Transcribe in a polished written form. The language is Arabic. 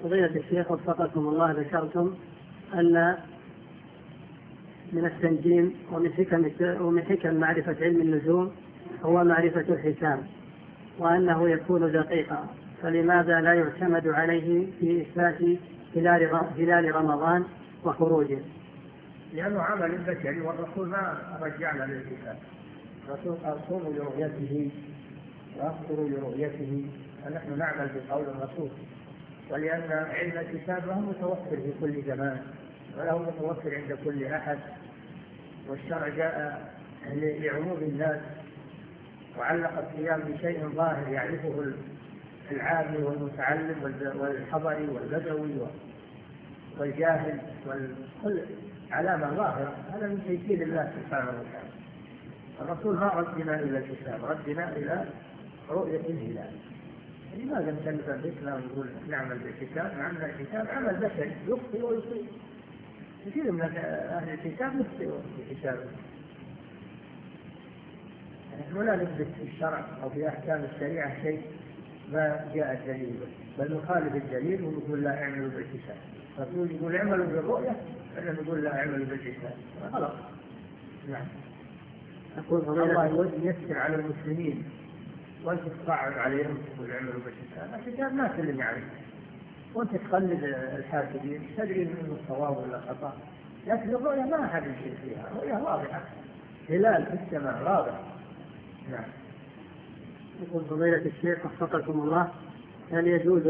فضيلة الشيخ وفقكم الله، ذكرتم أن من التنجيم ومن حكم معرفة علم النجوم هو معرفة الحساب، وأنه يكون دقيقا، فلماذا لا يعتمد عليه في إثبات هلال رمضان وخروجه؟ لأنه عمل بشري، والرسول ما رجعنا للحساب. الرسول أرسل لرؤيته وأخبر لرؤيته، فنحن نعمل بقول الرسول. ولأن علم الحساب له متوفر في كل زمان وله متوفر عند كل أحد، والشرع جاء لعموم الناس، وعلق الصيام بشيء ظاهر يعرفه العامي والمتعلم والحضري والبدوي والجاهل، وكل علامة ظاهرة. هذا من تيسير الله سبحانه وتعالى. الرسول ما ردنا إلى الحساب، ردنا إلى رؤية الهلال. لماذا نكلف بنا ونقول نعمل بالحساب؟ مع أن الحساب عمل بشري يخطئ ويصيب. كثير من أهل الحساب يخطئ بحسابه. نحن لا نثبت في الشرع أو في أحكام الشريعة شيء ما جاء الدليل، بل نخالف الدليل ونقول لا اعملوا بالحساب. الرسول يقول اعملوا بالرؤية، احنا نقول لا اعملوا بالحساب. خلاص. نعم. الله ييسر على المسلمين، وانت تصعب عليهم تقول اعملوا بالحساب. الحساب ما كلهم يعرف، وانت تقلد الحاسبين تدري منه الصواب ولا الخطأ، لكن الرؤية ما أحد يشير فيها، الرؤية واضحة، هلال في السماء واضح. نعم. يقول فضيلة الشيخ وفقكم الله، هل يجوز